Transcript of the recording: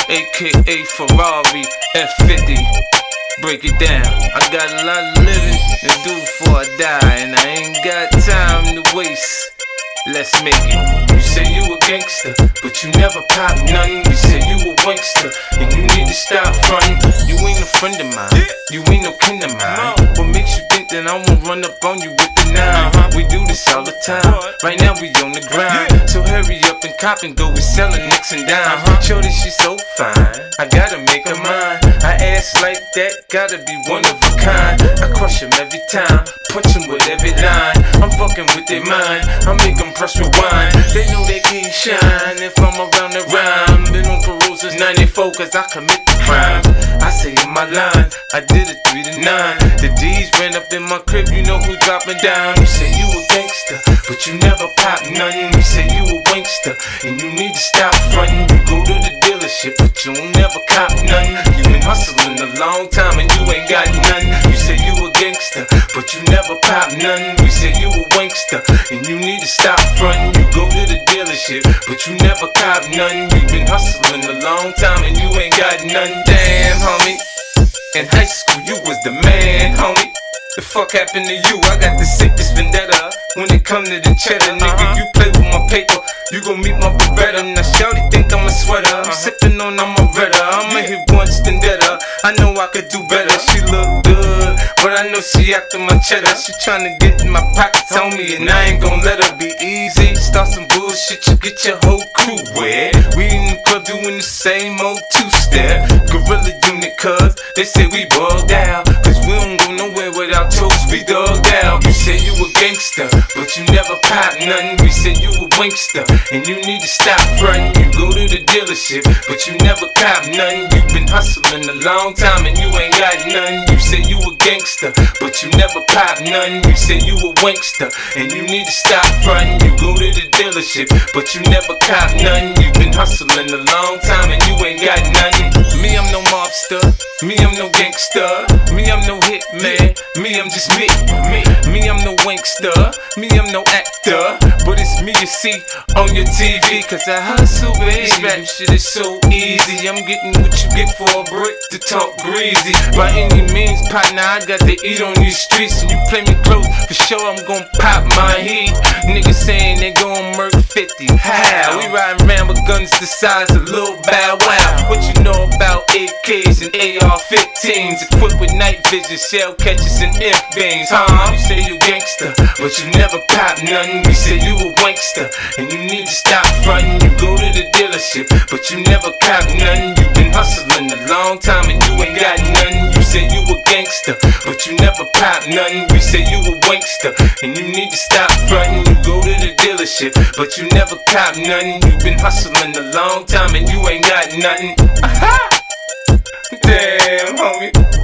aka Ferrari F50. Break it down. I got a lot of living to do before I die, and I ain't got time to waste. Let's make it. You say you a gangster, but you never pop nothing. You say you a wankster, and you need to stop frontin'. You ain't a friend of mine, you ain't no kin of mine. What makes you think that I won't run up on you with the 9? We do this all the time. Right now we on the grind, so hurry up and cop and go. We sellin' nicks and dimes. Shorty, she so fine, I gotta make her mine. I ass like that, gotta be one of a kind. I crush him every time, punch him with every line. I'm fucking with their mind, I make them press rewind. They know they can't shine if I'm around the rhyme. Been on parole since 94 cause I commit the crime. I say in my line, I did it 3 to 9. The D's ran up in my crib, you know who dropping down. You say you a gangster, but you never pop nothing. You say you a wankster, and you need to stop frontin'. You go to the dealership, but you don't never cop nothing. You been hustling a long time and you ain't got nothing. You say you a gangster, but you never pop nothing. We say you a wankster, and you need to stop frontin'. You go to the dealership, but you never cop nothing. You been hustling a long time and you ain't got nothing. Damn, homie, in high school you was the man, homie. The fuck happened to you? I got the sickest vendetta. When it come to the cheddar, nigga, you play with my paper, you gon' meet my Beretta. Now shawty think I'm a sweater, I'm sippin' on Amaretta. I'ma hit once then better, I know I could do better. She look good, but I know she after my cheddar. She tryna get in my pockets on me, and I ain't gon' let her be easy. Start some bullshit, you get your whole crew wet. We in the club doing the same old two-step. Gorilla unit, cuz they say we bugged out, cause we don't go nowhere without toast, we dug out. You say you a gangster, but you never pop nothing. We say you a wankster, and you need to stop frontin'. You go to the dealership, but you never cop nothing. You been hustling a long time and you ain't got nothing. You say you a gangster, but you never pop nothing. You say you a wankster, and you need to stop frontin'. You go to the dealership, but you never cop nothing. You been hustling a long time and you ain't got nothing. Me, I'm no mobster. Me, I'm no gangster. Me, I'm no hitman. Me, I'm just me. Me, I'm no wankster. Me, I'm no actor. But it's me you see on your TV, cause I hustle, baby. This rap shit is so easy. I'm getting what you get for a brick to talk greasy. By any means, partner, I got to eat on these streets. And you play me close, for sure I'm gon' pop my heat. Niggas saying they gon' murk 50. How? We riding around with guns the size of Lil Bow Wow. What you know about AKs and AR-15s? Equipped with night vision, shell catchers and F-beams, huh? You say you gangster, but you never pop nothing. We say you a wankster, and you need to stop frontin'. You go to the dealership, but you never cop nothing. You been hustling a long time and you ain't got nothing. You say you a gangster, but you never pop nothing. We say you a wankster, and you need to stop frontin'. You go to the dealership, but you never cop nothing. You been hustling a long time and you ain't got nothing. Damn, homie.